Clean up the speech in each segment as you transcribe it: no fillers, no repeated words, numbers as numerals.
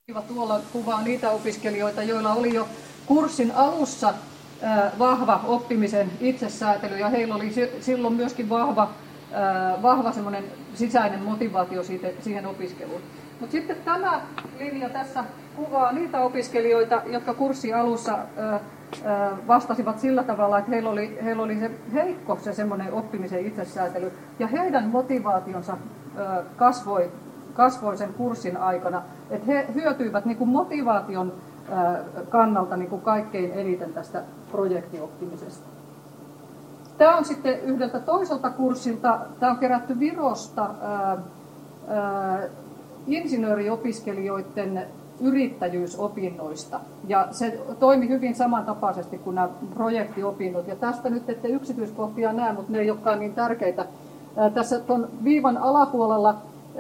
Tuolla kuvaa niitä opiskelijoita, joilla oli jo kurssin alussa vahva oppimisen itsesäätely ja heillä oli silloin myöskin vahva semmoinen sisäinen motivaatio siihen opiskeluun. Mutta sitten tämä linja tässä kuvaa niitä opiskelijoita, jotka kurssin alussa vastasivat sillä tavalla, että heillä oli se heikko se semmoinen oppimisen itsesäätely ja heidän motivaationsa kasvoi sen kurssin aikana, että he hyötyivät niin kuin motivaation kannalta niin kuin kaikkein eniten tästä projektioppimisesta. Tämä on sitten yhdeltä toiselta kurssilta, tämä on kerätty Virosta insinööriopiskelijoiden yrittäjyysopinnoista. Ja se toimi hyvin samantapaisesti kuin nämä projektiopinnot. Ja tästä nyt ette yksityiskohtia näe, mutta ne ei olekaan niin tärkeitä. Tässä tuon viivan alapuolella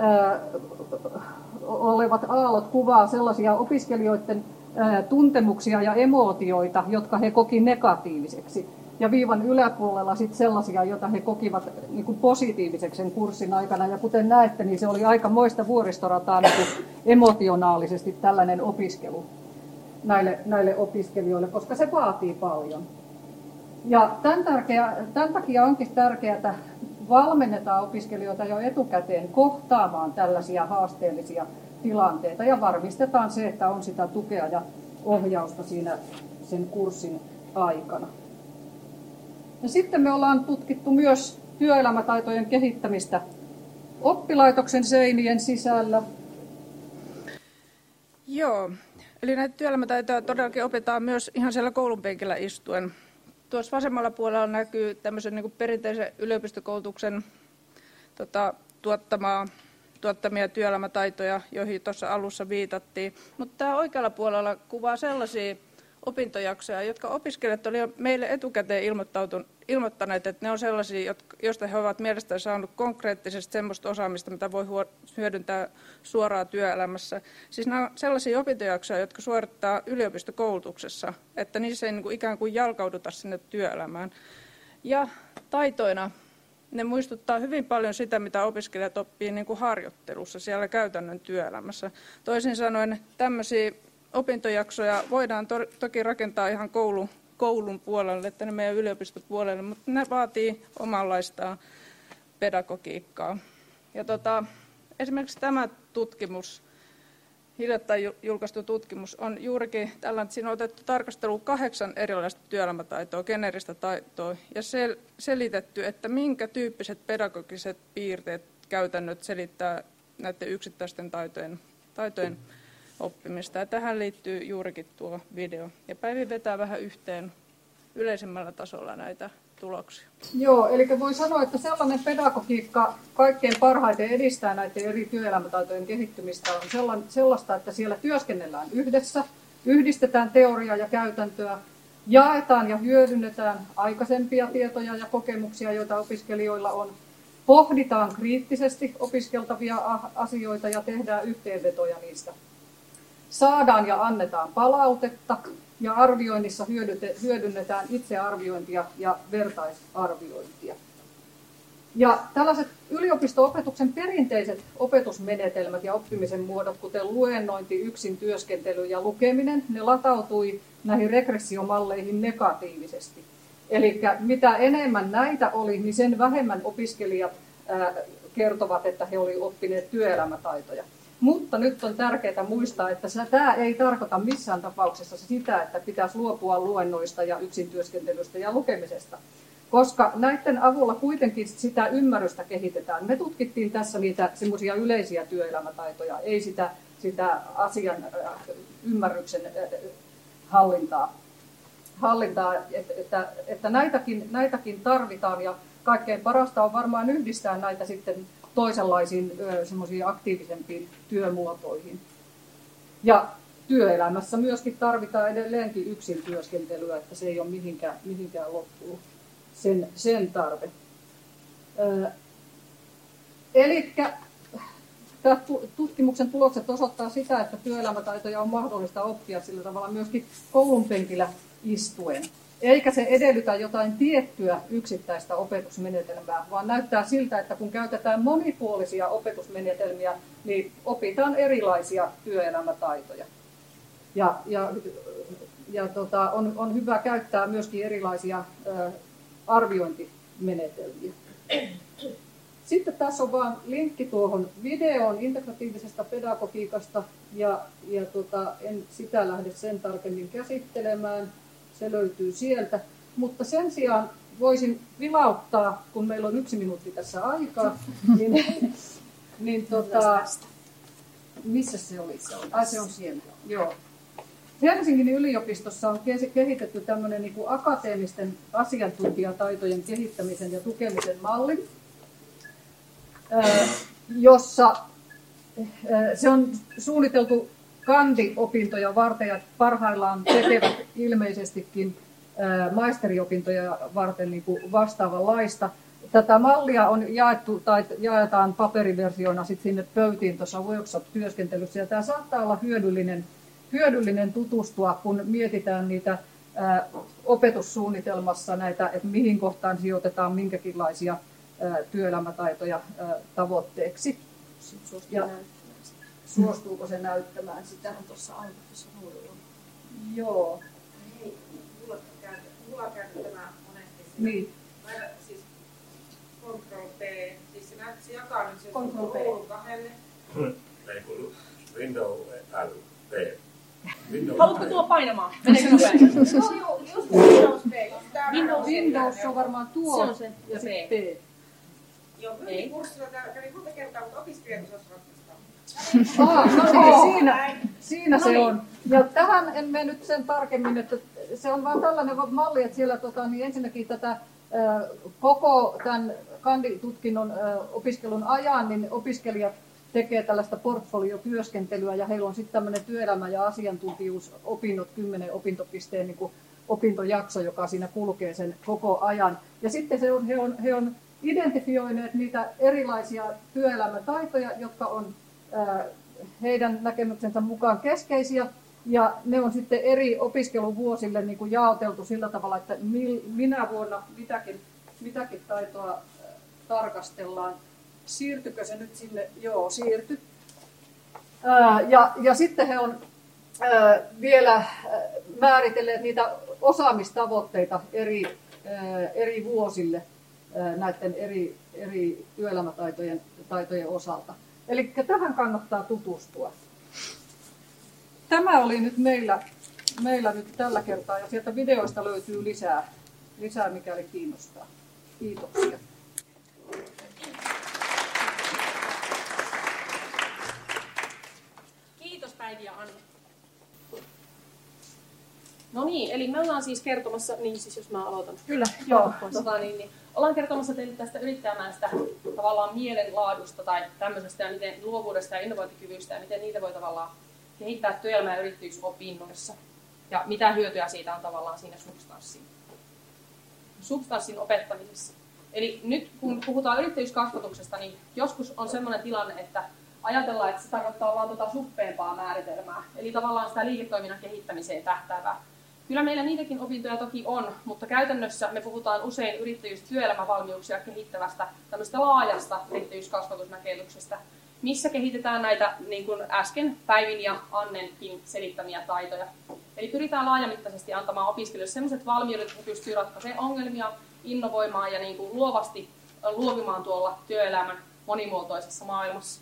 olevat aallot kuvaa sellaisia opiskelijoiden tuntemuksia ja emootioita, jotka he koki negatiiviseksi. Ja viivan yläpuolella sitten sellaisia, joita he kokivat niin kuin positiiviseksi sen kurssin aikana. Ja kuten näette, niin se oli aika moista vuoristorataa niin kuin emotionaalisesti tällainen opiskelu näille opiskelijoille, koska se vaatii paljon. Ja tämän takia onkin tärkeää valmennetaan opiskelijoita jo etukäteen kohtaamaan tällaisia haasteellisia tilanteita ja varmistetaan se, että on sitä tukea ja ohjausta siinä sen kurssin aikana. Ja sitten me ollaan tutkittu myös työelämätaitojen kehittämistä oppilaitoksen seinien sisällä. Joo, eli näitä työelämätaitoja todellakin opetaan myös ihan siellä koulun penkillä istuen. Tuossa vasemmalla puolella näkyy tämmöisen niin kuin perinteisen yliopistokoulutuksen tuottamia työelämätaitoja, joihin tuossa alussa viitattiin. Mutta tämä oikealla puolella kuvaa sellaisia opintojaksoja, jotka opiskelijat olivat meille etukäteen ilmoittaneet, että ne on sellaisia, joista he ovat mielestäni saaneet konkreettisesti sellaista osaamista, mitä voi hyödyntää suoraan työelämässä. Siis nämä on sellaisia opintojaksoja, jotka suorittaa yliopistokoulutuksessa, että niissä ei niin kuin ikään kuin jalkauduta sinne työelämään. Ja taitoina ne muistuttaa hyvin paljon sitä, mitä opiskelijat oppii niin kuin harjoittelussa siellä käytännön työelämässä. Toisin sanoen tämmöisiä opintojaksoja voidaan toki rakentaa ihan koulun puolelle, että ne meidän yliopistopuolelle, mutta ne vaatii omanlaistaan pedagogiikkaa. Ja esimerkiksi tämä tutkimus, hiljattain julkaistu tutkimus, on juurikin tällainen, että siinä on otettu tarkasteluun 8 erilaista työelämätaitoa, geneeristä taitoa, ja selitetty, että minkä tyyppiset pedagogiset piirteet, käytännöt selittää näiden yksittäisten taitojen oppimista. Ja tähän liittyy juurikin tuo video. Ja Päivi vetää vähän yhteen yleisemmällä tasolla näitä tuloksia. Joo, eli voi sanoa, että sellainen pedagogiikka kaikkein parhaiten edistää näiden eri työelämätaitojen kehittymistä on sellaista, että siellä työskennellään yhdessä, yhdistetään teoriaa ja käytäntöä, jaetaan ja hyödynnetään aikaisempia tietoja ja kokemuksia, joita opiskelijoilla on, pohditaan kriittisesti opiskeltavia asioita ja tehdään yhteenvetoja niistä. Saadaan ja annetaan palautetta ja arvioinnissa hyödynnetään itsearviointia ja vertaisarviointia. Ja tällaiset yliopisto-opetuksen perinteiset opetusmenetelmät ja oppimisen muodot, kuten luennointi, yksin työskentely ja lukeminen, ne latautui näihin regressiomalleihin negatiivisesti. Eli mitä enemmän näitä oli, niin sen vähemmän opiskelijat kertovat, että he olivat oppineet työelämätaitoja. Mutta nyt on tärkeää muistaa, että tämä ei tarkoita missään tapauksessa sitä, että pitäisi luopua luennoista ja yksintyöskentelystä ja lukemisesta, koska näiden avulla kuitenkin sitä ymmärrystä kehitetään. Me tutkittiin tässä niitä semmoisia yleisiä työelämätaitoja, ei sitä asian ymmärryksen hallintaa, että näitäkin tarvitaan ja kaikkein parasta on varmaan yhdistää näitä sitten toisenlaisiin semmoisiin aktiivisempiin työmuotoihin. Ja työelämässä myöskin tarvitaan edelleenkin yksin työskentelyä, että se ei ole mihinkään loppunut sen tarve. Eli tutkimuksen tulokset osoittaa sitä, että työelämätaitoja on mahdollista oppia sillä tavalla myöskin koulun penkillä istuen. eikä se edellytä jotain tiettyä yksittäistä opetusmenetelmää, vaan näyttää siltä, että kun käytetään monipuolisia opetusmenetelmiä, niin opitaan erilaisia työelämätaitoja. On hyvä käyttää myöskin erilaisia arviointimenetelmiä. Sitten tässä on vain linkki tuohon videoon integratiivisesta pedagogiikasta, en sitä lähde sen tarkemmin käsittelemään. Se löytyy sieltä, mutta sen sijaan voisin vilauttaa, kun meillä on 1 minuutti tässä aikaa, missä se oli? Se on siellä. Joo. Helsingin yliopistossa on kehitetty tämmöinen niin kuin akateemisten asiantuntijataitojen kehittämisen ja tukemisen malli, jossa se on suunniteltu kandi-opintoja varten ja parhaillaan tekevät ilmeisestikin maisteriopintoja varten niin kuin vastaavanlaista. Tätä mallia on jaettu tai jaetaan paperiversiona sit sinne pöytiin tuossa workshop-työskentelyssä. Ja tämä saattaa olla hyödyllinen tutustua, kun mietitään niitä opetussuunnitelmassa näitä, että mihin kohtaan sijoitetaan minkäkinlaisia työelämätaitoja tavoitteeksi. Suostuuko se näyttämään sitä? Tuossa tuossa ruudulla. Joo. Hei, mulla on käynyt tämä monesti. Niin. Siis Ctrl-P, siis se jakaa nyt sen ruudun kahdelle. Ei kuulu Windows L-P. Haluatko tulla painamaan? Meneekö nopeasti? Joo, just Windows P. Windows on varmaan tuo se on se. ja sitten P. Joo, kurssilla täällä kävi monta kertaa, mutta opiskelijat osasivat ratkaista. Siinä se on. Ja tähän en mene nyt sen tarkemmin, että se on vaan tällainen malli, että siellä niin ensinnäkin tätä koko tämän kanditutkinnon opiskelun ajan, niin opiskelijat tekee tällaista portfoliotyöskentelyä ja heillä on sitten tämmöinen työelämä- ja asiantuntijuusopinnot, 10 opintopisteen niin kuin opintojakso, joka siinä kulkee sen koko ajan. Ja sitten he on identifioineet niitä erilaisia työelämätaitoja, jotka on heidän näkemyksensä mukaan keskeisiä, ja ne on sitten eri opiskeluvuosille niin kuin jaoteltu sillä tavalla, että minä vuonna mitäkin taitoa tarkastellaan. Siirtykö se nyt sinne? Joo, siirty. Ja sitten he on vielä määritelleet niitä osaamistavoitteita eri vuosille näiden eri työelämätaitojen osalta. Eli tähän kannattaa tutustua. Tämä oli nyt meillä nyt tällä kertaa, ja sieltä videoista löytyy lisää mikäli kiinnostaa. Kiitoksia. Kiitos Päivi ja Anne. No niin, eli me ollaan siis kertomassa, niin siis jos mä aloitan. Kyllä, joo. Ollaan kertomassa teille tästä yrittäjämäistä tavallaan mielenlaadusta tai tämmöisestä ja miten luovuudesta ja innovointikyvystä ja miten niitä voi tavallaan kehittää työelämä- ja yrittäjyysopinnoissa. Ja mitä hyötyä siitä on tavallaan siinä substanssin opettamisessa. Eli nyt kun puhutaan yrittäjyyskasvatuksesta, niin joskus on sellainen tilanne, että ajatellaan, että se tarkoittaa vaan suppeampaa määritelmää. Eli tavallaan sitä liiketoiminnan kehittämiseen tähtäävää. Kyllä meillä niitäkin opintoja toki on, mutta käytännössä me puhutaan usein yrittäjyys-työelämävalmiuksia kehittävästä tämmöistä laajasta yrittäjyyskasvatusnäkemyksestä, missä kehitetään näitä, niin kuin äsken Päivin ja Annenkin selittämiä taitoja. Eli pyritään laajamittaisesti antamaan opiskelijoille sellaiset valmiudet, että he pystyvät ratkaisemaan ongelmia, innovoimaan ja niin kuin luovasti luovimaan tuolla työelämän monimuotoisessa maailmassa.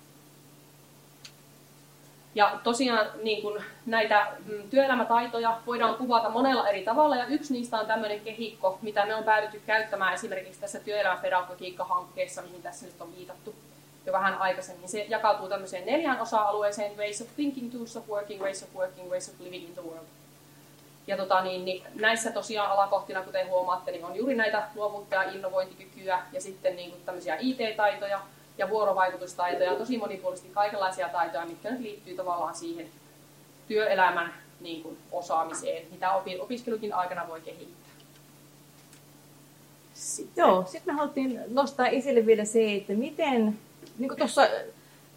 Ja tosiaan niin kuin näitä työelämätaitoja voidaan kuvata monella eri tavalla, ja yksi niistä on tämmöinen kehikko, mitä me on päädytty käyttämään esimerkiksi tässä työelämäpedagogiikka-hankkeessa, mihin tässä nyt on viitattu jo vähän aikaisemmin. Se jakautuu tämmöiseen 4 osa-alueeseen: ways of thinking, tools of working, ways of living in the world. Ja näissä tosiaan alakohtina, kuten huomaatte, niin on juuri näitä luovuutta ja innovointikykyä ja sitten niin kuin tämmöisiä IT-taitoja ja vuorovaikutustaitoja, tosi monipuolisesti kaikenlaisia taitoja, mitkä nyt liittyy tavallaan siihen työelämän niin kuin osaamiseen, mitä opiskelukin aikana voi kehittää. Sitten me haluttiin nostaa esille vielä se, että miten, niin kuin tuossa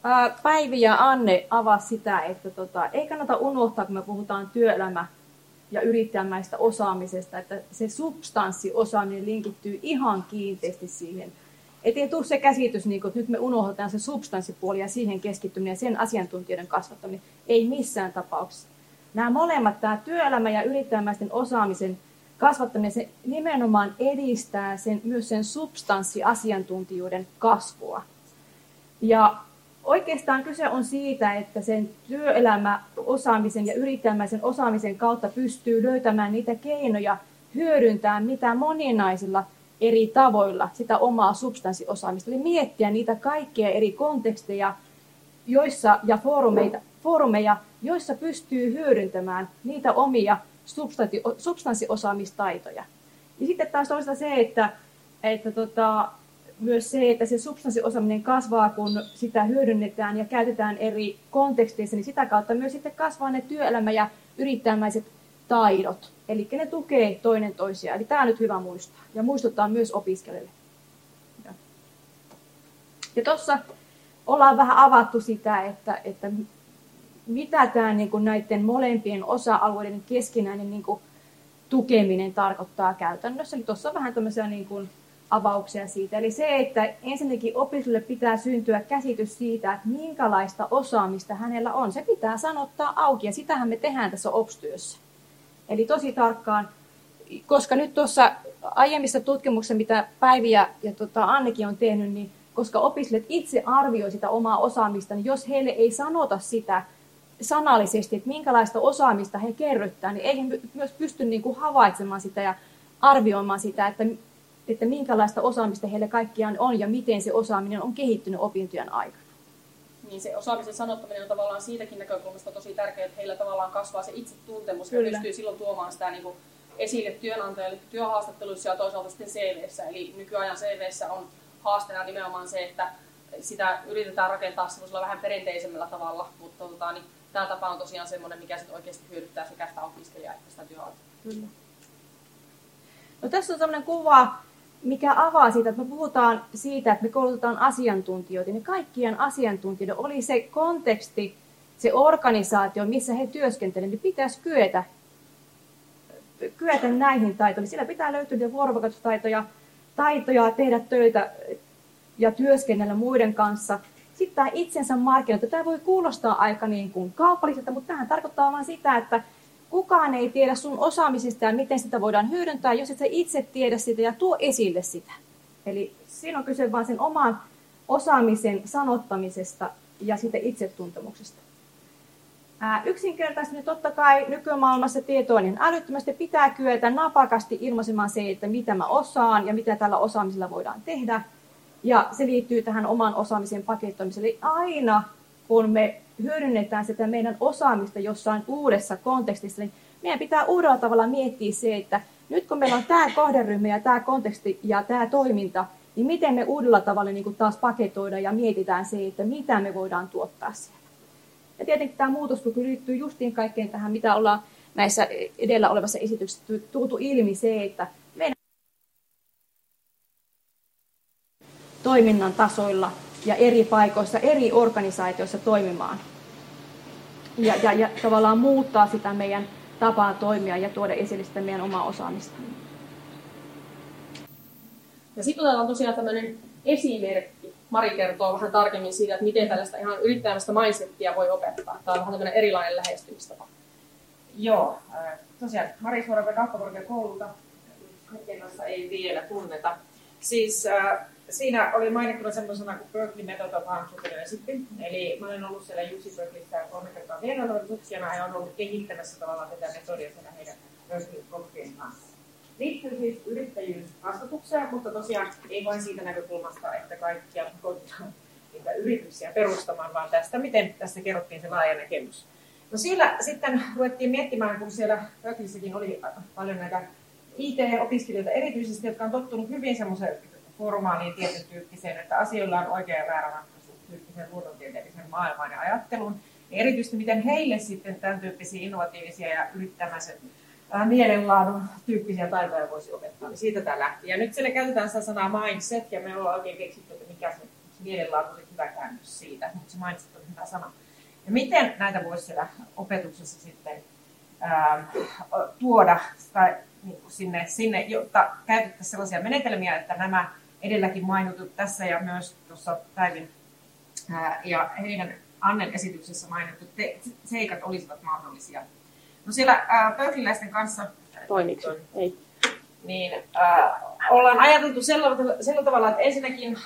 Päivi ja Anne avasi sitä, että ei kannata unohtaa, kun me puhutaan työelämä ja yrittäjämäistä osaamisesta, että se substanssiosaaminen linkittyy ihan kiinteästi siihen. Ettei tule se käsitys, että nyt me unohdetaan se substanssipuoli ja siihen keskittyminen ja sen asiantuntijoiden kasvattaminen. Ei missään tapauksessa. Nämä molemmat, tämä työelämä ja yrittäjämäisten osaamisen kasvattaminen, se nimenomaan edistää myös sen substanssiasiantuntijuuden kasvua. Ja oikeastaan kyse on siitä, että sen työelämäosaamisen ja yrittäjämäisen osaamisen kautta pystyy löytämään niitä keinoja hyödyntää mitä moninaisilla eri tavoilla sitä omaa substanssiosaamista. Eli miettiä niitä kaikkia eri konteksteja ja foorumeja, joissa pystyy hyödyntämään niitä omia substanssiosaamistaitoja. Ja sitten taas toisaalta se, että myös se, että se substanssiosaaminen kasvaa, kun sitä hyödynnetään ja käytetään eri konteksteissa, niin sitä kautta myös sitten kasvaa ne työelämä- ja yrittäjämäiset taidot. Eli ne tukee toinen toisiaan. Eli tämä on nyt hyvä muistaa. Ja muistuttaa myös opiskelijoille. Ja tuossa ollaan vähän avattu sitä, että mitä tämä näiden molempien osa-alueiden keskinäinen tukeminen tarkoittaa käytännössä. Eli tuossa on vähän tämmöisiä avauksia siitä. Eli se, että ensinnäkin opiskelijalle pitää syntyä käsitys siitä, että minkälaista osaamista hänellä on. Se pitää sanottaa auki, ja sitähän me tehdään tässä OPS-työssä. Eli tosi tarkkaan, koska nyt tuossa aiemmissa tutkimuksissa, mitä Päivi ja Annekin on tehnyt, niin koska opiskelijat itse arvioi sitä omaa osaamista, niin jos heille ei sanota sitä sanallisesti, että minkälaista osaamista he kerryttää, niin ei he myös pysty havaitsemaan sitä ja arvioimaan sitä, että minkälaista osaamista heille kaikkiaan on ja miten se osaaminen on kehittynyt opintojen aikana. Niin se osaamisen sanottaminen on tavallaan siitäkin näkökulmasta tosi tärkeää, että heillä tavallaan kasvaa se itsetuntemus ja pystyy silloin tuomaan sitä esille työnantajalle työhaastatteluissa ja toisaalta sitten CV:ssä. Eli nykyajan CV:ssä on haasteena nimenomaan se, että sitä yritetään rakentaa semmoisella vähän perinteisemmällä tavalla, mutta niin tämä tapa on tosiaan semmoinen, mikä sitten oikeasti hyödyttää sekä sitä opiskelijaa että sitä työnantajaa. No tässä on sellainen kuva, mikä avaa siitä, että me puhutaan siitä, että me koulutetaan asiantuntijoita, niin kaikkien asiantuntijoiden oli se konteksti, se organisaatio, missä he työskentelevät, niin pitäisi kyetä näihin taitoihin. Sillä pitää löytyä vuorovaikutustaitoja, tehdä töitä ja työskennellä muiden kanssa. Sitten tämä itsensä markkinointi. Tämä voi kuulostaa aika kaupalliselta, mutta tämähän tarkoittaa vain sitä, että kukaan ei tiedä sun osaamisesta ja miten sitä voidaan hyödyntää, jos et sä itse tiedä sitä ja tuo esille sitä. Eli siinä on kyse vain sen oman osaamisen sanottamisesta ja siitä itsetuntemuksesta. Yksinkertaisesti niin totta kai nykymaailmassa tietoa niin älyttömästi pitää kyetä napakasti ilmaisemaan se, että mitä mä osaan ja mitä tällä osaamisella voidaan tehdä. Ja se liittyy tähän oman osaamisen pakettamiseen. Eli aina kun me hyödynnetään sitä meidän osaamista jossain uudessa kontekstissa, niin meidän pitää uudella tavalla miettiä se, että nyt kun meillä on tämä kohderyhmä ja tämä konteksti ja tämä toiminta, niin miten me uudella tavalla taas paketoidaan ja mietitään se, että mitä me voidaan tuottaa siellä. Ja tietenkin tämä muutoskyky liittyy justiin kaikkeen tähän, mitä ollaan näissä edellä olevassa esityksessä tuotu ilmi se, että meidän toiminnan tasoilla ja eri paikoissa, eri organisaatioissa toimimaan. Ja tavallaan muuttaa sitä meidän tapaa toimia ja tuoda esille sitä meidän omaa osaamista. Ja sitten otetaan tosiaan tämmöinen esimerkki. Mari kertoo vähän tarkemmin siitä, että miten tällaista ihan yrittäjämästä mindsettiä voi opettaa. Tämä on vähän tämmöinen erilainen lähestymistapa. Joo, tosiaan Mari Suorave kauppakorkeakoululta. Kaikkien kanssa ei vielä tunneta. Siis siinä oli mainittuna semmoisena kuin Berkeley Method of Entrepreneurship. Eli mä olen ollut siellä UC Berkeleyssä 3 kertaa vierailun tutkijana ja olen ollut kehittämässä tavallaan tätä metodia siellä heidän Berkeley-proffien kanssa. Liittyy siis yrittäjyyskasvatukseen, mutta tosiaan ei vain siitä näkökulmasta, että kaikkia koitetaan niitä yrityksiä perustamaan, vaan tästä, miten tässä kerrottiin se laaja näkemys. No siellä sitten ruvettiin miettimään, kun siellä Berkeleyssäkin oli paljon näitä IT-opiskelijoita erityisesti, jotka on tottunut hyvin semmoiseen formaaliin tietyn tyyppiseen, että asioilla on oikea ja väärä ratkaisu tyyppisen luonnontieteellisen maailman ja ajattelun. Ja erityisesti miten heille sitten tämän tyyppisiä innovatiivisia ja yrittämäisen mielenlaadun tyyppisiä taitoja voisi opettaa. Niin siitä tämä lähti. Ja nyt siellä käytetään sitä sanaa mindset, ja me ollaan oikein keksitty, että mikä se mielenlaatu on hyvä käännös siitä, mutta se mindset on hyvä sana. Ja miten näitä voisi siellä opetuksessa sitten tuoda tai niin sinne, jotta käytettäisiin sellaisia menetelmiä, että nämä edelläkin mainitut tässä ja myös tuossa Päivin ja heidän Annen esityksessä mainitut seikat olisivat mahdollisia. No siellä Berkeleyläisten kanssa niin, ollaan ajateltu sillä tavalla, että ensinnäkin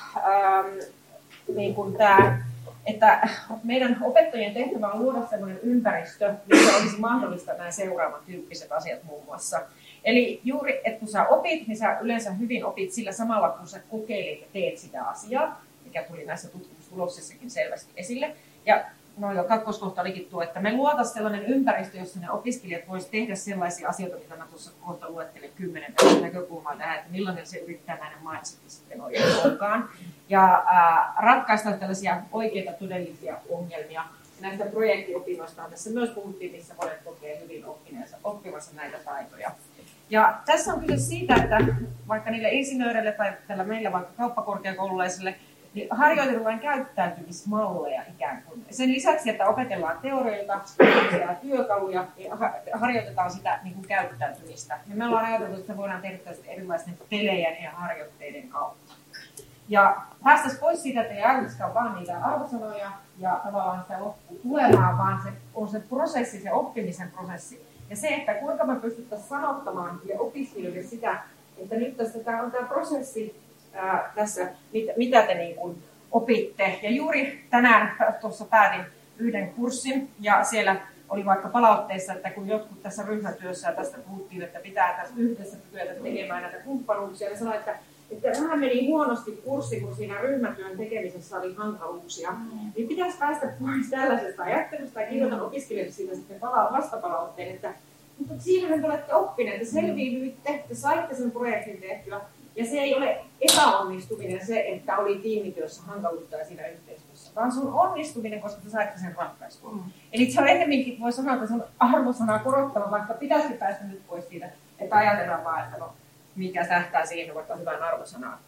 niin kuin että meidän opettajien tehtävä on luoda sellainen ympäristö, jossa olisi mahdollista nämä seuraavan tyyppiset asiat muun muassa. Eli juuri, että kun sä opit, niin sä yleensä hyvin opit sillä samalla, kun sä kokeilit ja teet sitä asiaa, mikä tuli näissä tutkimustuloksissakin selvästi esille. Ja jo kakkoskohta olikin tuo, että me luotaisiin sellainen ympäristö, jossa ne opiskelijat voisivat tehdä sellaisia asioita, mitä mä tuossa kohta luettelin 10 näkökulmaa tähän, että millainen se yrittäjämäinen mindset sitten oikein onkaan. Ja ratkaista tällaisia oikeita todellisia ongelmia. Ja näistä projektiopinnoista tässä myös puhuttiin, missä monet kokee hyvin oppimassa näitä taitoja. Ja tässä on kyse siitä, että vaikka niille insinööreille tai tällä meillä vaikka kauppakorkeakoululaisille, niin harjoitellaan käyttäytymismalleja ikään kuin. Sen lisäksi, että opetellaan teorioita, opetellaan työkaluja, niin harjoitetaan sitä niin kuin käyttäytymistä. Ja me ollaan ajateltu, että voidaan tehdä erilaisten telejen ja harjoitteiden kautta. Ja päästäisiin pois siitä, että ei ajatelisikaan vaan niitä arvosanoja ja tavallaan sitä lopputulemaa, vaan se on se prosessi, se oppimisen prosessi. Ja se, että kuinka me pystyttäisiin sanottamaan ja opiskelijoille sitä, että nyt tässä on tämä prosessi tässä, mitä te niin kuin opitte. Ja juuri tänään tuossa päätin yhden kurssin ja siellä oli vaikka palautteessa, että kun jotkut tässä ryhmätyössä ja tästä puhuttiin, että pitää tässä yhdessä kyetä tekemään näitä kumppanuuksia, niin sanoi, että vähän meni huonosti kurssi, kun siinä ryhmätyön tekemisessä oli hankaluuksia. Niin pitäisi päästä pois tällaisesta ajattelusta ja kirjoitan opiskelijoille siitä sitten vastapalautteen, että mutta siinähän te olette oppineet, että selviytyitte, te saitte sen projektin tehtyä, ja se ei ole epäonnistuminen se, että oli tiimityössä hankaluutta ja siinä yhteistyössä, vaan se on onnistuminen, koska te saitte sen ratkaistua. Eli se on enemmänkin, voi sanoa, että se on arvosanaa korottava, vaikka pitäisi päästä nyt pois siitä, että ajatellaan vaan, että no, mikä tähtää siihen vaikka hyvän arvosanaa.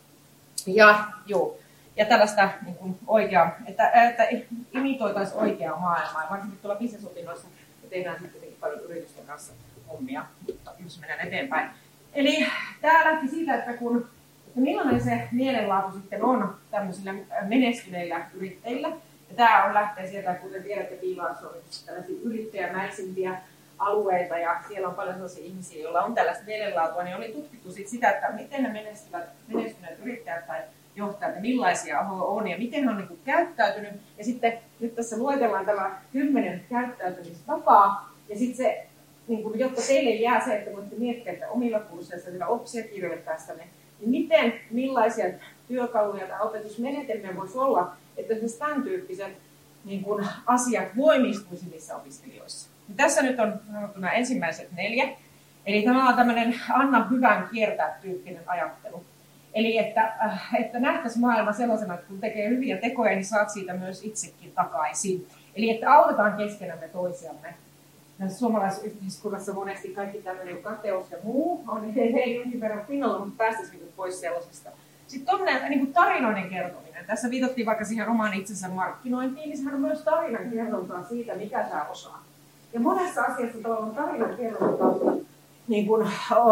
Ja tällaista niin kuin oikeaa, että imitoitaisiin oikeaa maailmaa, varsinkin tuolla business-opinnoissa tehdään sitten paljon yritysten kanssa hommia, mutta jos mennään eteenpäin. Eli tämä lähti siitä, että millainen se mielenlaatu sitten on tämmöisillä menestyneillä yrittäjillä. Ja tämä lähtee sieltä, kuten tiedätte, Piilaarissa on tällaisia yrittäjämäisimpiä alueita ja siellä on paljon sellaisia ihmisiä, joilla on tällaista mielenlaatua, niin oli tutkittu sitä, että miten ne menestyneet yrittäjät tai johtajat ja millaisia on ja miten he on niin käyttäytynyt. Ja sitten nyt tässä luetellaan tämä 10 käyttäytymistapaa ja sitten se, niin kuin, jotta teille jää se, että voitte miettiä, että omilla kursseilla sitä opsia kirjoittaessa niin millaisia työkaluja tai opetusmenetelmiä voisi olla, että tämän tyyppiset niin kuin, asiat voimistuisi niissä opiskelijoissa. Ja tässä nyt on sanottu nämä ensimmäiset 4. Eli tämä on tämmöinen anna hyvän kiertää tyyppinen ajattelu. Eli että nähtäisiin maailma sellaisena, että kun tekee hyviä tekoja, niin saat siitä myös itsekin takaisin. Eli että autetaan keskenämme toisiamme. Tässä suomalaisessa yhteiskunnassa monesti kaikki tämmöinen kateus ja muu on ei jonkin verran pinnalla, mutta päästäisiin pois sellaisesta. Sitten tuommoinen niin tarinoiden kertominen. Tässä viitattiin vaikka siihen oman itsensä markkinointiin, niin sehän on myös tarinan kerrontaa siitä, mikä sä osaat. Ja monessa asiassa tavallaan tarinan kerrontaa niin kuin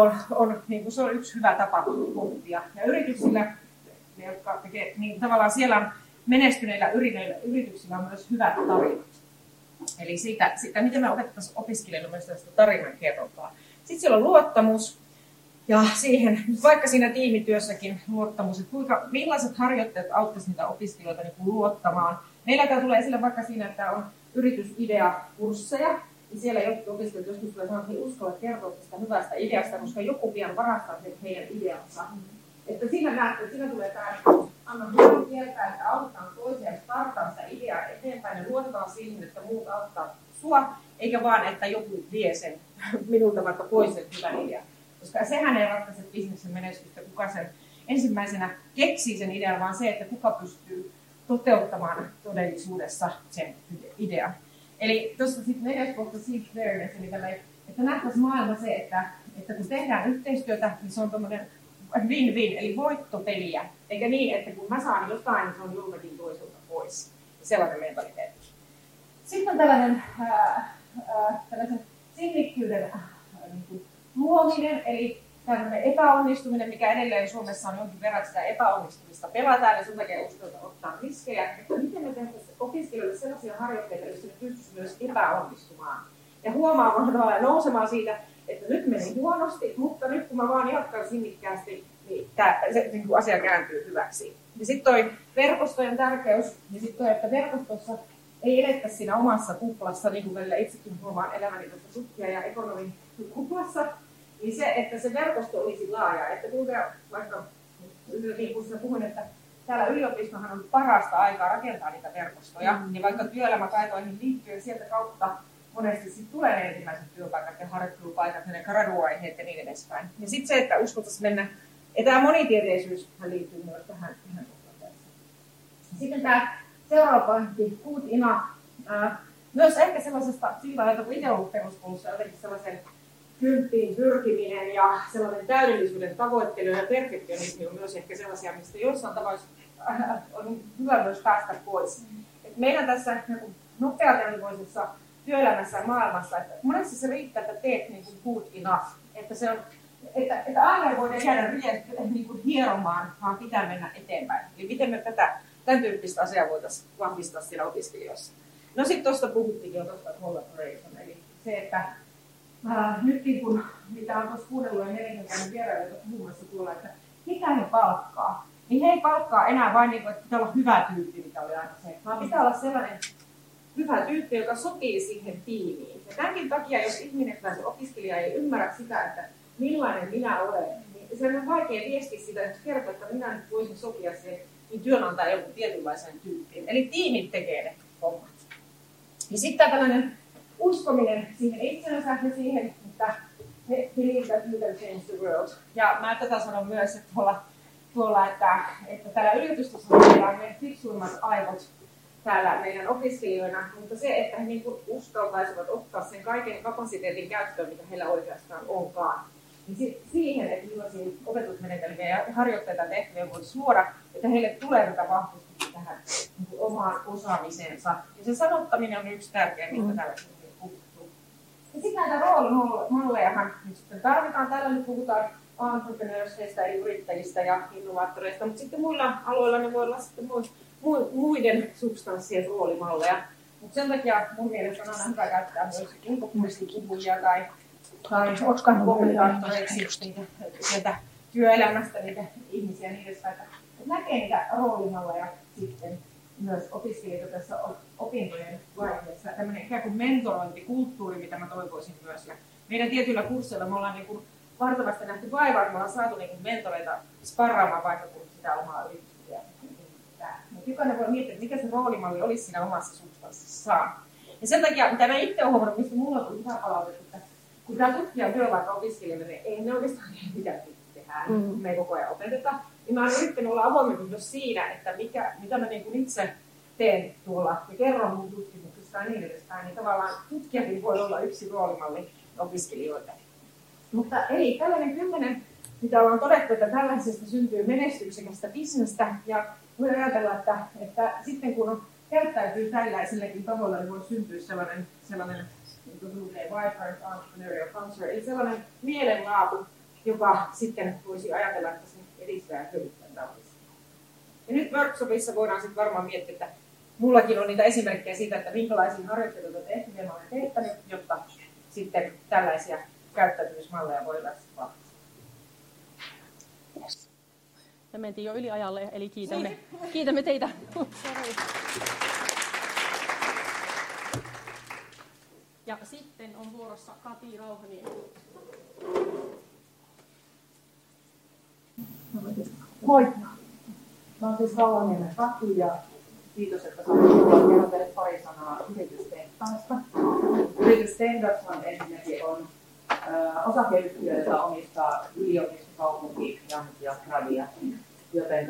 niin kuin se on yksi hyvä tapa oppia. Ja yrityksillä, ne, jotka tekee, niin tavallaan siellä on menestyneillä yrityksillä on myös hyvät tarinat. Eli sitä miten me opettaisiin opiskelijoille myös tästä tarinan kerrontaa. Sitten siellä on luottamus. Ja siihen, vaikka siinä tiimityössäkin luottamus, että millaiset harjoitteet auttaisivat niitä opiskelijoita niin luottamaan. Meillä tämä tulee esille vaikka siinä, että on yritysidea-kursseja, niin siellä jotkut opiskelijat joskus tulee sanoa, että he uskovat kertoa tästä hyvästä ideasta, koska joku pian varastaa heidän ideansa. Että siinä tulee tämä, anna hyvän kieltä, että autetaan toisia startaa sitä ideaa eteenpäin ja luotetaan siihen, että muut auttaa sua, eikä vaan, että joku vie sen minulta vaikka pois sen hyvän idean. Koska sehän ei ratkaise bisneksen menestystä, kuka sen ensimmäisenä keksii sen idean, vaan se, että kuka pystyy toteuttamaan todellisuudessa sen idean. Eli tuossa sitten 4. kohta seek fairness, eli että nähtäisiin maailma se, että kun tehdään yhteistyötä, niin se on tämmöinen win-win, eli voittopeliä. Eikä niin, että kun mä saan jotain, niin se on joltakin toiselta pois. Sellainen mentaliteetti. Sitten on tällaisen sinnikkyyden luominen, eli tämmöinen epäonnistuminen, mikä edelleen Suomessa on jonkin verran sitä epäonnistumista pelataan, ja sen takia uskaltaa ottaa riskejä, että miten me tehtäisiin opiskelijoille sellaisia harjoitteita, joissa ne pystyisi myös epäonnistumaan. Ja huomaamaan ja nousemaan siitä, että nyt meni huonosti, mutta nyt kun mä vaan jatkan sinnikkäästi, niin se niin kuin asia kääntyy hyväksi. Ja sitten toi verkostojen tärkeys, ja sitten toi, että verkostossa ei elettäisi siinä omassa kuplassa, niin kuin välillä itsekin huomaan elämäni tuossa tutkija- ja ekonomin kuplassa, niin se, että se verkosto olisi laaja. Että kuinka vaikka, niin kuin puhun, että täällä yliopistohan on parasta aikaa rakentaa niitä verkostoja, ja vaikka työelämätaitoihin liittyen sieltä kautta monesti sitten tulee ne ensimmäiset työpaikat ja harjoittelupaikat ja ne graduaiheet ja niin edespäin. Ja sitten se, että uskaltaisiin mennä, ja tämä monitieteisyys liittyy myös tähän kohtaan. Sitten tämä seuraava pointti, Good enough. Myös ehkä sellaisesta sillä että kun itse ollut peruskoulussa jotenkin sellaisen kymppiin pyrkiminen ja sellainen täydellisyyden tavoittelu ja perfektionismi on myös ehkä sellaisia, mistä jossain tavalla on hyvä myös päästä pois. Et meidän tässä nopeatempoisessa työelämässä ja maailmassa, että monesti se riittää, että teet niin kuin good enough. Että, se on, että aina ei voida jäädä niin kuin hieromaan, vaan pitää mennä eteenpäin. Eli miten me tämän tyyppistä asiaa voitaisiin vahvistaa siellä opiskelijoissa. No sitten tuosta puhuttiin jo tuosta collaboration, eli se, että nytkin kun mitä on tuossa kuunnellut ja mielenkiintoinen vierailijoita puhumassa tuolla, että mitä he palkkaa, niin he ei palkkaa enää vain niin kuin, että pitää olla hyvä tyyppi, mikä oli aina se, vaan pitää olla sellainen hyvä tyyppi, joka sopii siihen tiimiin. Ja tämänkin takia, jos ihminen tai se opiskelija ei ymmärrä sitä, että millainen minä olen, niin se on vaikea viestiä sitä, että kertoo, että minä nyt voisin sopia siihen, niin työnantaja joku tietynlaiseen tyyppiin. Eli tiimit tekee ne hommat. Ja sitten tällainen uskominen siihen itsensä ja siihen, että he believe that you can change the world. Ja mä tätä sanon myös, että tuolla että täällä yliopistossa meillä on ne fiksuimmat aivot täällä meidän opiskelijoina, mutta se, että he niin kuin uskaltaisivat ottaa sen kaiken kapasiteetin käyttöön, mitä heillä oikeastaan onkaan, niin siihen, että millaisia opetusmenetelmiä ja harjoitteita tehtäviä voisi luoda, että heille tulee tätä vahvistusta tähän niin omaan osaamisensa. Ja se sanottaminen on yksi tärkeä, mistä täällä puhuttu. Ja sitten näitä roolimallejahan nyt tarvitaan. Täällä nyt puhutaan entrepreneursista, eli yrittäjistä ja innovaattoreista, mutta sitten muilla aloilla ne voi olla sitten muiden substanssien roolimalleja. Mutta sen takia mun mielestä on aina hyvä käyttää myös ulkopuolisia tai Oscar kommunikaattoreiksi sieltä työelämästä niitä ihmisiä niin edespäin, että näkee niitä roolimalleja sitten myös opiskelijoita tässä opintojen vaiheessa. Tämmöinen ikään kuin mentorointikulttuuri, mitä mä toivoisin myös. Ja meidän tietyillä kursseilla me ollaan niin vartavasti nähty vaivaa, että me ollaan saatu niin mentoreita sparraamaan vaikka kun sitä omaa yritystä. Mutta jokainen voi miettiä, että mikä se roolimalli olisi siinä omassa substanssissaan. Ja sen takia, mitä mä itse olen huomannut, mistä mulla on hyvä palautetta, että kun tämä tutkija työ vaikka opiskelijoille, niin ei ne oikeastaan mitä tehdään, me ei koko ajan opeteta. Niin mä olen yrittänyt olla avoimempi myös siinä, että mitä mä niin kuin itse teen tuolla ja kerron mun tutkimuksesta ja niin edespäin. Niin tavallaan tutkijakin voi olla yksi roolimalli opiskelijoille. Mutta ei, tällainen 10, mitä ollaan todettu, että tällaisesta syntyy menestyksekästä bisnestä. Ja voi ajatella, että sitten kun käyttäytyy tällaisellekin tavalla, niin voi syntyä sellainen niin kuin lukee vibrant entrepreneurial culture, eli sellainen mielenlaatu, joka sitten voisi ajatella, että se edistää ja hyödyttää tällaista. Ja nyt workshopissa voidaan sitten varmaan miettiä, että mullakin on niitä esimerkkejä siitä, että minkälaisia harjoitteluita tehtäviä mä olen tehtänyt, jotta sitten tällaisia käyttäytymismalleja voidaan vahvistaa. Yes. Ja mentiin jo yli ajalle, eli kiitämme teitä. Ja sitten on vuorossa Kati Rauhaniemi. Moi! Mä oon siis Rauhaniemen Kati ja kiitos, että sain tulla kerran teille pari sanaa yritystehtaasta. Yritystehdas on ensinnäkin osakeyhtiö, jota omistaa yliopistokaupunki ja Gradia, joten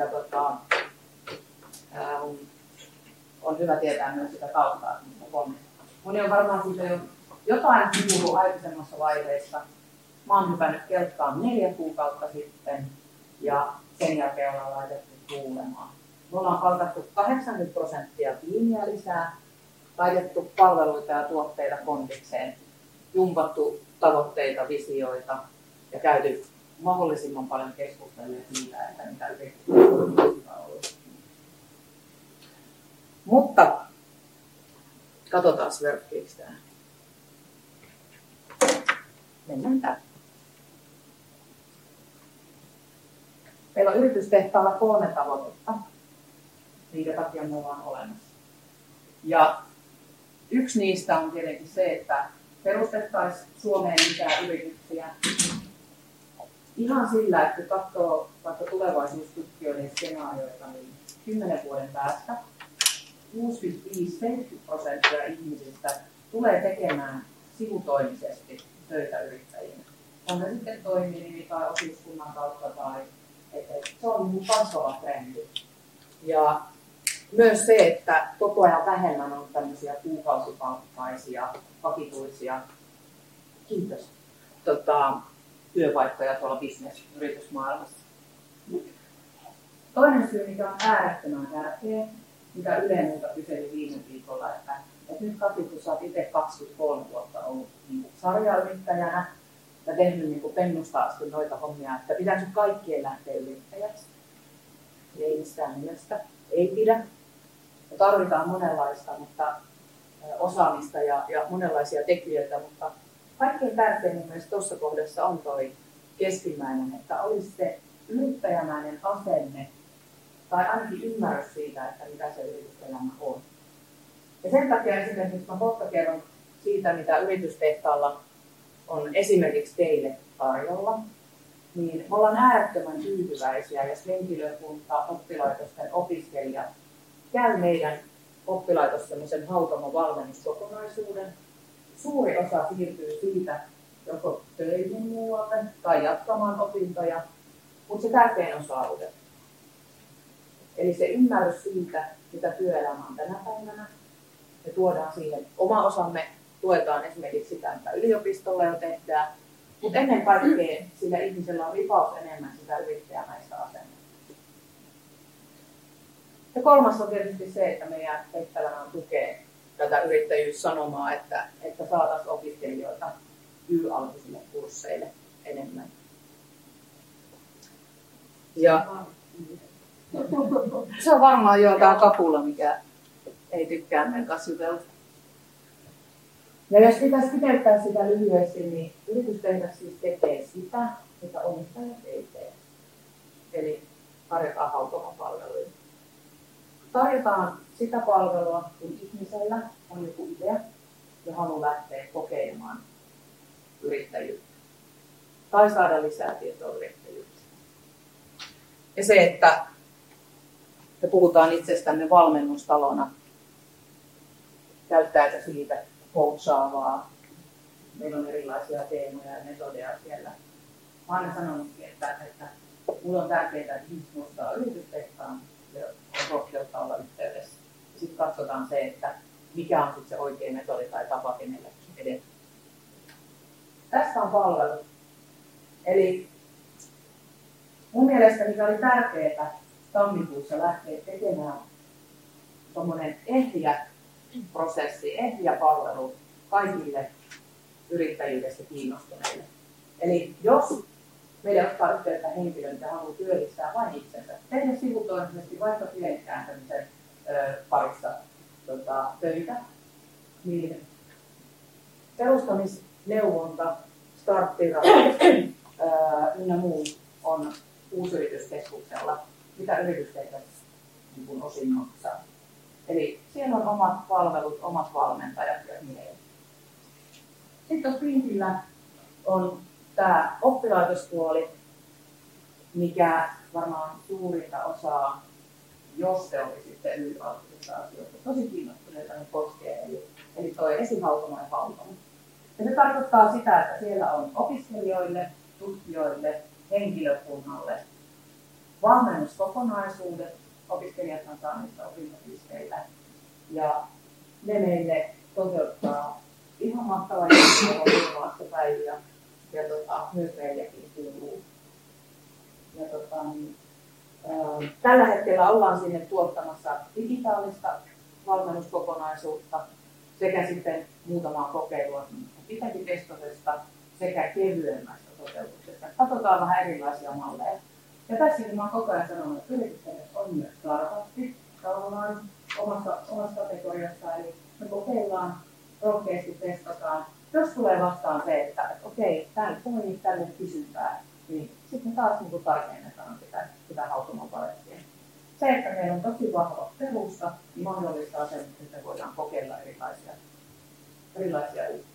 on hyvä tietää myös sitä taustaa, mistä pommin. Moni on varmaan siitä jo jotain kuullut aikaisemmassa vaiheessa. Mä oon hypännyt kelkkaan 4 kuukautta sitten ja sen jälkeen ollaan laitettu tuulemaan. Me ollaan palkattu 80% tiimiä lisää, laitettu palveluita ja tuotteita kondikseen jumpattu tavoitteita, visioita ja käyty mahdollisimman paljon keskusteluja siitä, että mitä yritystoimintaa on ollut. Mutta katsotaan workflix tähän. Mennään tähän. Meillä on yritystehtaalla 3 tavoitetta, minkä takia me ollaan olemassa. Ja yksi niistä on tietenkin se, että perustettaisiin Suomeen lisää yrityksiä. Ihan sillä, että kun katsoo vaikka tulevaisuustutkijoiden skenaarioita, niin 10 vuoden päästä 65-70% ihmisistä tulee tekemään sivutoimisesti töitä yrittäjinä. On se sitten toiminimi tai osuuskunnan kautta tai se on kasvava trendi. Ja myös se, että koko ajan vähemmän on tämmöisiä kuukausipalkkaisia, vakituisia työpaikkoja tuolla business-yritysmaailmassa. Toinen syy, mikä on äärettömän tärkeä, mitä Yle Muuta kyseli viime viikolla, että nyt Kati, kun sä oot itse 23 vuotta ollut sarjayrittäjänä ja tehnyt niin pennusta asti noita hommia, että pitääkö kaikkien lähteä yrittäjäksi? Ei mistään nimestä. Ei pidä. Me tarvitaan monenlaista osaamista ja monenlaisia tekijöitä, mutta kaikkein tärkein mielestäni tuossa kohdassa on toi keskimmäinen, että olisi se yrittäjämäinen asenne tai ainakin ymmärrys siitä, että mitä se yrityselämä on. Ja sen takia esimerkiksi mä kohta kerron siitä, mitä yritystehtaalla on esimerkiksi teille tarjolla, niin me ollaan äärettömän tyytyväisiä, jos henkilökunta, oppilaitosten opiskelijat käy meidän oppilaitos semmoisen Hautomon valmennuskokonaisuuden. Suuri osa siirtyy siitä joko töihin muualle tai jatkamaan opintoja, mutta se tärkein on saavutettu. Eli se ymmärrys siitä, mitä työelämä on tänä päivänä, me tuodaan siihen oma osamme, tuetaan esimerkiksi sitä, mitä yliopistolla jo tehdään, mutta ennen kaikkea sillä ihmisellä on ripaus enemmän sitä yrittäjämäistä asennetta. Ja kolmas on tietysti se, että meidän tehtävänä on tukea tätä yrittäjyyssanomaa, että saataisiin opiskelijoita Y-alkuisille kursseille enemmän. Ja se on varmaan jo tämä kapula, mikä ei tykkää meidän kanssa jutella. Ja jos pitäisi kiteyttää sitä lyhyesti, niin yritystehdas siis tekee sitä, mitä omistajat ei tee. Eli tarjotaan Hautomon-palveluja. Tarjotaan sitä palvelua, kun ihmisellä on joku idea ja halu lähteä kokeilemaan yrittäjyyttä. Tai saada lisää tietoa yrittäjyyttä. Ja se, että me puhutaan itsestämme valmennustalona, käyttääkö siitä coachaavaa. Meillä on erilaisia teemoja ja metodeja siellä. Mä olen sanonutkin, että minulle on tärkeää, että ihmiset muistaa yritystehtaan ja on rohkeutta olla yhteydessä. Sitten katsotaan se, että mikä on sitten se oikea metodi tai tapa kenellekin edetä. Tästä on palvelu. Eli mun mielestä mikä oli tärkeää tammikuussa lähteä tekemään tuommoinen ehjä prosessi, ehjä palvelu kaikille yrittäjyydestä kiinnostuneille. Eli jos meidän ottaa yhteyttä henkilön, joka haluaa työllistää vain itsensä, tehdä sivutoimisesti vaikka kielikääntämisen parissa töitä, niin perustamisneuvonta, starttirahoitus ynnä muu on Uusyrityskeskuksella, mitä yritystehtävät niin osin maksaa. Eli siellä on omat palvelut, omat valmentajat ja niin edelleen. Sitten tuossa printillä on tämä oppilaitospuoli, mikä varmaan suurinta osaa, jos te olisitte Y-alkuisista asioista, tosi kiinnostuneita ne koskee, eli tuo Esihautomo ja Hautomo. Ja se tarkoittaa sitä, että siellä on opiskelijoille, tutkijoille, henkilökunnalle valmennuskokonaisuudet, opiskelijat on saamista opintopisteillä, ja ne meille toteuttaa ihan mahtavaa ilmaistopäiviä, ja myös meillekin kuuluu. Ja tällä hetkellä ollaan sinne tuottamassa digitaalista valmennuskokonaisuutta sekä sitten muutamaa kokeilua, pitempikestoisesta sekä kevyemmästä toteutuksesta. Katsotaan vähän erilaisia malleja. Ja tässäkin mä oon koko ajan sanonut, että yritysten on myös startupi tavallaan omassa kategoriassa, eli me kokeillaan, rohkeasti testataan. Jos tulee vastaan se, että okei, tämä toimii, tälle kysyntää, niin sitten taas niin tarkennetaan sitä hautomopalettia. Se, että meillä on tosi vahva perusta, niin mahdollistaa sen, että voidaan kokeilla erilaisia uutta.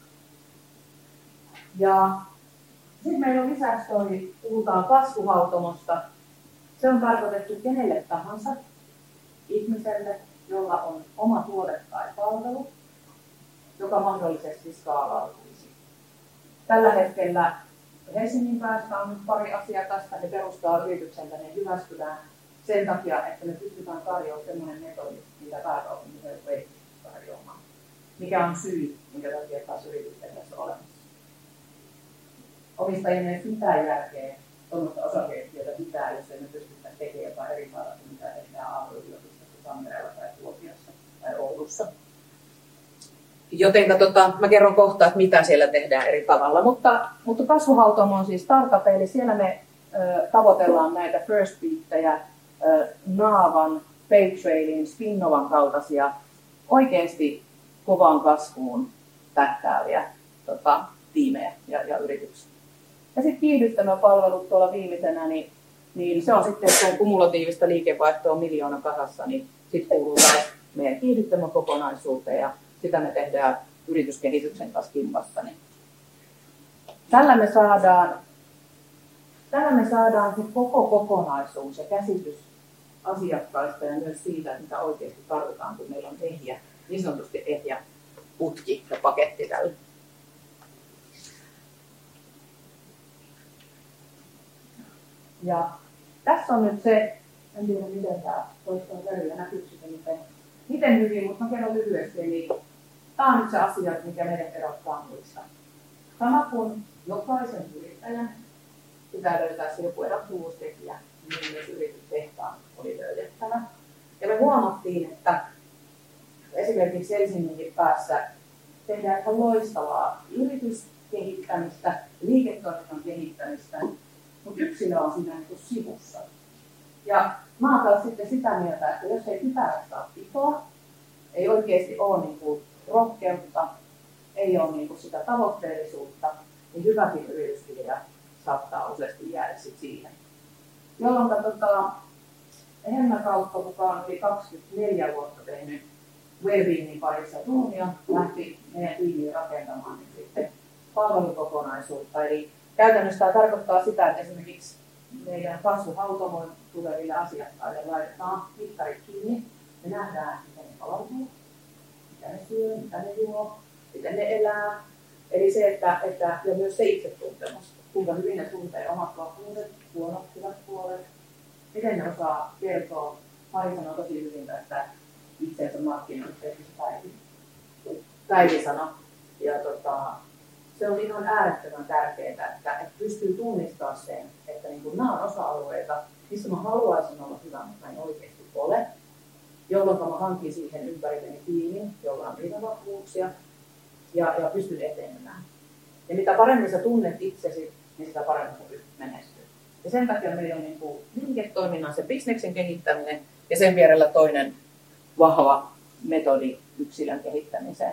Ja sitten meillä on lisäksi puhutaan kasvuhautomosta. Se on tarkoitettu kenelle tahansa ihmiselle, jolla on oma tuote tai palvelu, joka mahdollisesti skaalautuisi. Tällä hetkellä Helsingin päästä on nyt pari asiakasta, he perustaa yrityksen tänne Jyväskylään sen takia, että me pystytään tarjoamaan sellainen metodi, mitä pääkaupunkiseutu ei pysty tarjoamaan. Mikä on syy, minkä takia taas yritysten on olemassa. Omistajien ei mitään järkeä tuommoista osakeyhtiötä pitää, jos ei me pystytä tekemään jotain eri tavalla kuin mitä tehdään Aalto-yliopistossa, Tampereella tai Kuopiossa tai Oulussa. Jotenka mä kerron kohta, että mitä siellä tehdään eri tavalla. Mutta kasvuhautomo on siis startup, eli siellä me tavoitellaan näitä First Beattejä, Naavan, Paytrailin, Spinnovan kaltaisia oikeasti kovaan kasvuun tähtääviä tiimejä ja yrityksiä. Ja sitten kiihdyttämäpalvelut tuolla viimeisenä, niin se on sitten, kun on kumulatiivista liikevaihtoa 1 000 000 kasassa, niin sitten kuuluu taas meidän kiihdyttämäkokonaisuuteen ja sitä me tehdään yrityskehityksen kanssa kimpassa. Niin tällä me saadaan se koko kokonaisuus ja käsitys asiakkaista ja myös siitä, että mitä oikeasti tarvitaan, kun meillä on niin sanotusti ehjä putki ja paketti tällä. Ja tässä on nyt se, en tiedä miten tämä toistaa välillä näkyy miten hyvin, mutta mä kerron lyhyesti. Eli tämä on nyt se asia, mikä meidän erottaa muista. Sama kuin jokaisen yrittäjän pitää löytää se joku erottuvuustekijä, niin myös yritystehtaan oli löydettävä. Ja me huomattiin, että esimerkiksi Helsingin päässä tehdään ihan loistavaa yrityskehittämistä, liiketoiminnan kehittämistä, mutta yksilö on siinä niin kuin sivussa. Ja mä oon taas sitten sitä mieltä, että jos ei tytäret saa pitoa, ei oikeasti ole niin kuin rohkeutta, ei ole niin kuin sitä tavoitteellisuutta, niin hyväkin yrityskirja saattaa useasti jäädä siihen. Jolloin Henna Kauppa, kuka on yli 24 vuotta tehnyt wellbeingin parissa duunia, lähti meidän tiimiin rakentamaan niin sitten palvelukokonaisuutta. Eli käytännössä tämä tarkoittaa sitä, että esimerkiksi meidän kasvuhautomoon tuleville asiakkaille laitetaan mittarit kiinni. Me nähdään, miten ne palautuu, mitä ne syö, mitä ne juo, miten ne elää. Eli se, että ja myös se itsetuntemus, kuinka hyvin ne tuntee omat vahvuudet, huonot, hyvät puolet, miten ne osaa kertoa. Mari sanoo tosi hyvin tästä itsensä markkinointiteknisestä päivisana. Ja se on ihan äärettömän tärkeää, että pystyy tunnistamaan sen, että niin kuin nämä on osa-alueita, missä mä haluaisin olla hyvä, mutta en oikeasti ole, jolloin mä hankin siihen ympärilleni tiimin, jolla on niitä vahvuuksia, ja pystyn etenemään. Ja mitä paremmin sä tunnet itsesi, niin sitä paremmin sä pystyt menestyä. Ja sen takia meillä on niin kuin liiketoiminnan se bisneksen kehittäminen, ja sen vierellä toinen vahva metodi yksilön kehittämiseen.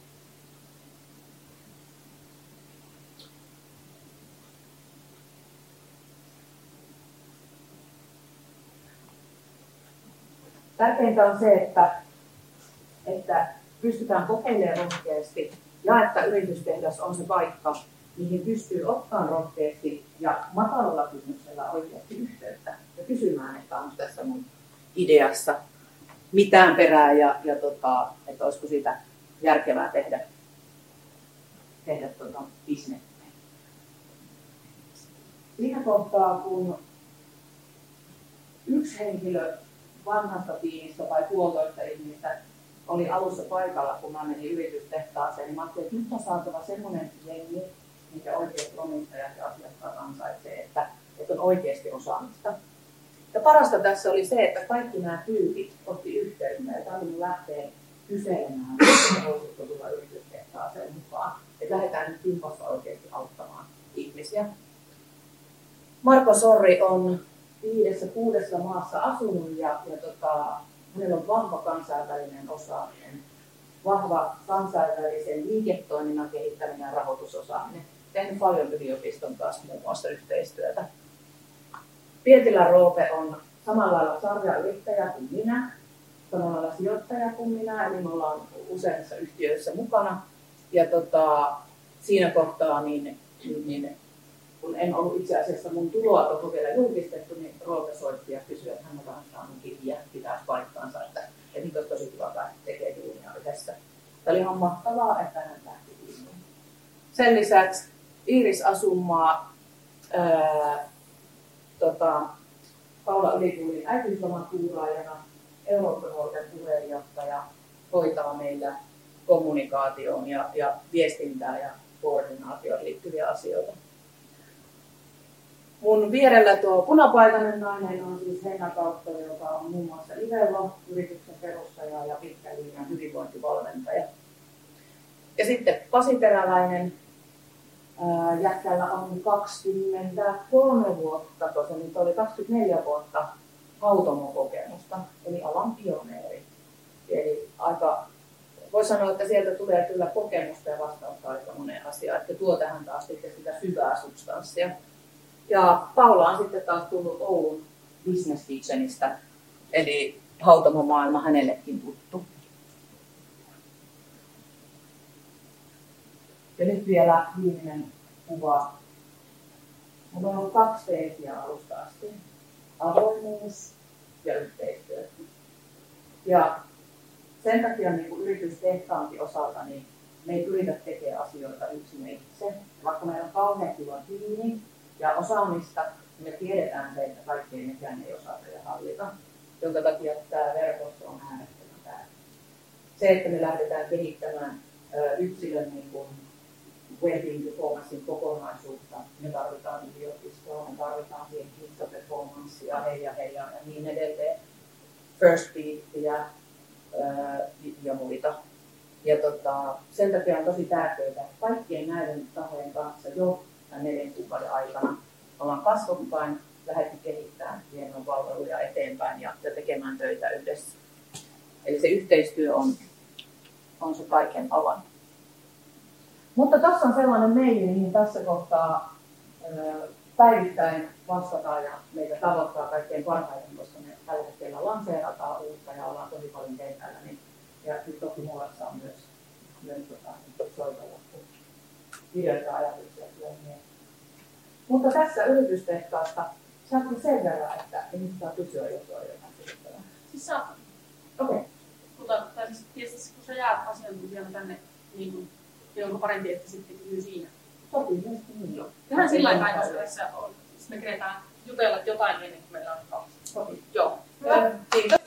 Tärkeintä on se, että pystytään kokeilemaan rohkeasti ja että yritystehdas on se paikka, mihin pystyy ottamaan rohkeasti ja matalalla kynnyksellä oikeasti yhteyttä ja kysymään, että on tässä mun ideassa mitään perää ja että olisiko siitä järkevää tehdä bisnestä. Siinä kohtaa, kun yksi henkilö vanhasta tiimistä tai puolitoista ihmistä oli alussa paikalla, kun mä menin yritystehtaaseen, niin mä ajattelin, että nyt on saatava semmoinen jengi, mikä oikeasti omistajat ja asiakkaat ansaitsee, että on oikeasti osaamista. Ja parasta tässä oli se, että kaikki nämä tyypit otti yhteyttä ja tarvinnut lähteä kyselemään, että voisitko tulla yritystehtaaseen mukaan. Että lähdetään nyt Finpossa oikeasti auttamaan ihmisiä. Marko Sorri on 5-6 maassa asunut ja hänellä on vahva kansainvälinen osaaminen, vahva kansainvälisen liiketoiminnan kehittäminen ja rahoitusosaaminen. Tehnyt paljon yliopiston kanssa muun muassa yhteistyötä. Pietilä Roope on samalla lailla sarjayrittäjä kuin minä, samalla lailla sijoittaja kuin minä, eli me ollaan useissa yhtiöissä mukana. Ja siinä kohtaa, niin, kun en ollut itse asiassa mun tuloa koko vielä julkistettu, niin Roope soitti ja kysyi, että hän on saanut kiviä, pitäisi paikkaansa, että nyt olisi tosi kiva päästä tekemään duunia yhdessä. Tämä oli ihan mahtavaa, että hän lähti duuniin. Sen lisäksi Iiris Asunmaa, Paula Ylikuulin äitiysloman tuuraajana, Eurooppa-nuorten puheenjohtaja, hoitaa meillä kommunikaatioon ja viestintää ja koordinaatioon liittyviä asioita. Mun vierellä tuo punapaitainen nainen on siis Henna Kauppa, joka on muun muassa Ivelo-yrityksen perustaja ja pitkän linjan hyvinvointivalmentaja. Ja sitten Pasi Teräväinen, jätkällä on 23 vuotta, koska nyt oli 24 vuotta hautomokokemusta, eli alan pioneeri. Eli aika, voi sanoa, että sieltä tulee kyllä kokemusta ja vastausta aika moneen asiaan, että tuo tähän taas sitten sitä syvää substanssia. Ja Paula on sitten taas tullut Oulun Business Kitchenistä, eli hautomomaailma hänellekin tuttu. Ja nyt vielä viimeinen kuva. Mulla on ollut 2 teesiä alusta asti. Avoimuus ja yhteistyö. Ja sen takia niin kuin yritystehtaankin osalta niin me ei pyritä tekemään asioita yksin itse. Vaikka meillä on kauhean kiva tiimi ja osaamista, niin me tiedetään se, että kaikkea mikään ei osata ja hallita. Jonka takia tämä verkosto on äärettömän tärkeä. Se, että me lähdetään kehittämään yksilön niin kuin wellbeing performancein kokonaisuutta. Me tarvitaan yliopistoa, me tarvitaan siihen performancea, heija ja niin edelleen. First Beatia ja muita. Ja sen takia on tosi tärkeää, että kaikkien näiden tahojen kanssa jo tämän 4 kuukauden aikana ollaan kasvokkain, lähdetty kehittämään hienoja palveluja eteenpäin ja tekemään töitä yhdessä. Eli se yhteistyö on se kaiken avain. Mutta tässä on sellainen meili, mihin tässä kohtaa päivittäin vastataan ja meitä tavoittaa kaikkein parhaiten, koska me tällä hetkellä lanseerataan uutta ja ollaan tosi paljon kentällä. Niin, ja nyt toki mulle saa myös soitella, kun kirjoittaa ajatuksia. Mutta tässä yritystehtaasta saatko sen verran, että nyt saa kysyä, jos on jotain kysyttävää? Siis saa. Okei. Mutta tietysti kun sä jäät asiantuntijana tänne, niin onko parempi, että sitten kysyy siinä? Sopii myös niin. Tehdään sillä lailla, koska tässä on. Me keretään jutella jotain ennen kuin meillä on 2. Sopii. Joo. Hyvä. Kiitos.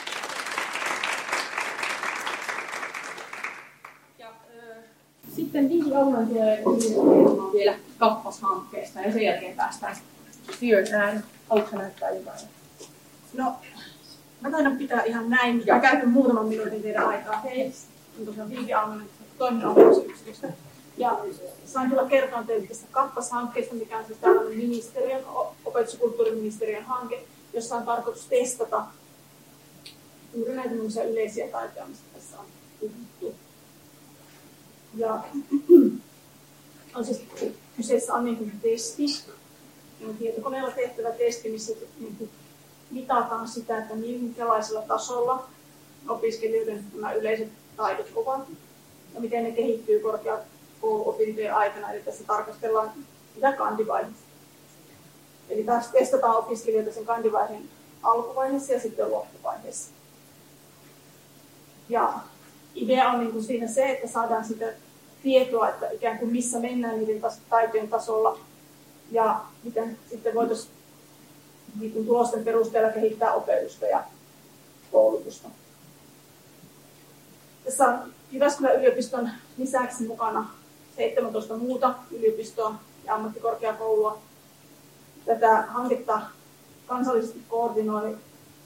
Sitten digialueen vielä kappashankkeesta ja sen jälkeen päästään syömään. Haluatko sä näyttää jotain? No, mä taidan pitää ihan näin. Mä käytän muutaman minuutin teidän aikaa. Hei, on tosiaan digialueen toiminnanohjausyksiköstä. Ja sain tulla kertoa teille tästä kappashankkeesta, mikä on siis tällainen ministeriön, opetus- ja kulttuuriministeriön hanke, jossa on tarkoitus testata juuri näitä yleisiä taitoja, mistä tässä on puhuttu. Ja on siis kyseessä on niin kuin testi, tietokoneella tehtävä testi, missä niin mitataan sitä, että minkälaisella tasolla opiskelijoiden nämä yleiset taidot ovat ja miten ne kehittyy korkeakouluopintojen aikana. Eli tässä tarkastellaan sitä kandivaihetta. Eli taas testataan opiskelijoita sen kandivaiheen alkuvaiheessa ja sitten loppuvaiheessa. Ja idea on niin kuin siinä se, että saadaan sitä tietoa, että ikään kuin missä mennään niiden taitojen tasolla ja miten sitten voitaisiin niin tulosten perusteella kehittää opetusta ja koulutusta. Tässä on Jyväskylän yliopiston lisäksi mukana 17 muuta yliopistoa ja ammattikorkeakoulua. Tätä hanketta kansallisesti koordinoi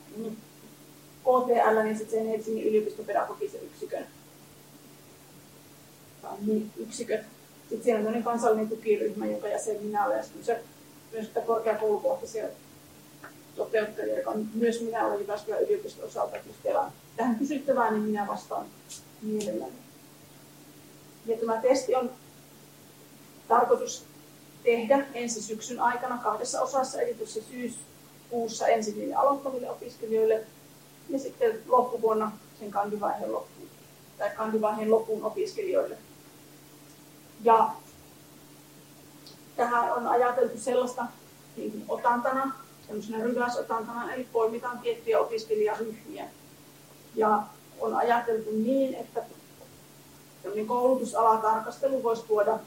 KTL, niin sitten sen Helsingin yliopistopedagogisen yksikön yksiköt. Sitten siellä on tämmöinen kansallinen tukiryhmä, jonka jäsen minä olen. Ja sitten se myös korkeakoulukohtaisia toteuttajia, joka on myös minä olen Jyväskylän yliopiston osalta. Jos teillä on tähän kysyttävää, niin minä vastaan mielelläni. Ja tämä testi on tarkoitus tehdä ensi syksyn aikana 2 osassa, eli tuossa syyskuussa ensin aloittaville opiskelijoille ja sitten loppuvuonna sen kandivaiheen loppuun opiskelijoille. Ja tähän on ajateltu sellaista niin otantana, sellaisena ryväsotantana, eli poimitaan tiettyjä opiskelijaryhmiä. Ja on ajateltu niin, että koulutusalatarkastelu voisi tuoda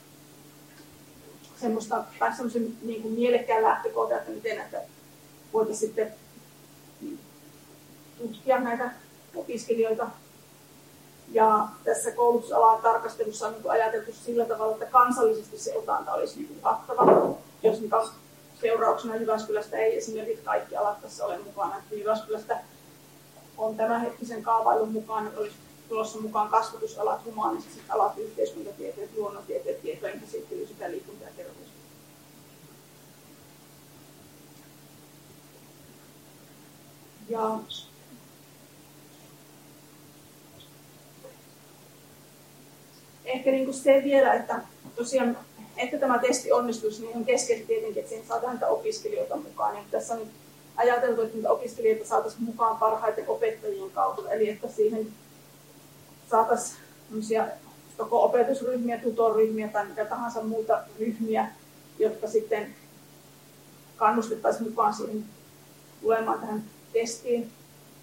semmoisen niin kuin mielekkään lähtökohdan, että miten näitä voitaisiin sitten tutkia näitä opiskelijoita. Ja tässä koulutusalatarkastelussa on niin ajateltu sillä tavalla, että kansallisesti se otanta olisi niin kattava, jos seurauksena Jyväskylästä ei esimerkiksi kaikki alat tässä ole mukana. Että Jyväskylästä on tämänhetkisen kaavailun mukaan, että olisi tulossa mukaan kasvatusalat, humaanistiset alat, yhteiskuntatieteet, luonnontieteet, tietojen käsittely sekä liikunta ja terveys. Ja ehkä niin kuin se vielä, että tosiaan, että tämä testi onnistuisi, niin on keskeisesti tietenkin, että siihen saadaan niitä opiskelijoita mukaan. Ja tässä on nyt ajateltu, että niitä opiskelijoita saataisiin mukaan parhaiten opettajien kautta, eli että siihen saataisiin joko opetusryhmiä, tutoryhmiä tai mitä tahansa muuta ryhmiä, jotka sitten kannustettaisiin mukaan siihen tulemaan tähän testiin.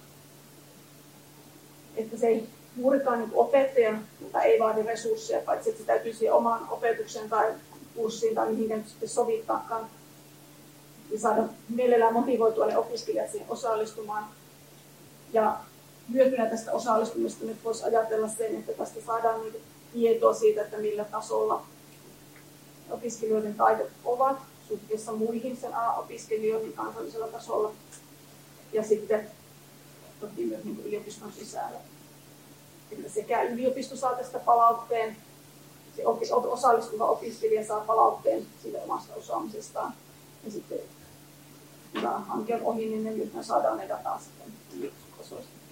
Että se ei juurikaan niin opettajan, mutta ei vaadi resursseja, paitsi että se täytyy siihen omaan opetukseen tai kurssiin tai mihinkään sitten sovittaakaan. Ja saada mielellään motivoitua ne opiskelijat siihen osallistumaan. Ja hyötynä tästä osallistumista nyt voisi ajatella sen, että tästä saadaan niin tietoa siitä, että millä tasolla opiskelijoiden taidot ovat suhteessa muihin sen opiskelijoihin kansallisella tasolla. Ja sitten toki myös niin yliopiston sisällä. Että sekä yliopisto saa tästä palautteen, se osallistuva opiskelija saa palautteen siitä omasta osaamisestaan. Ja sitten kun tämä hanke on ohi, niin me saadaan ne dataa sitten yliopistotasoista.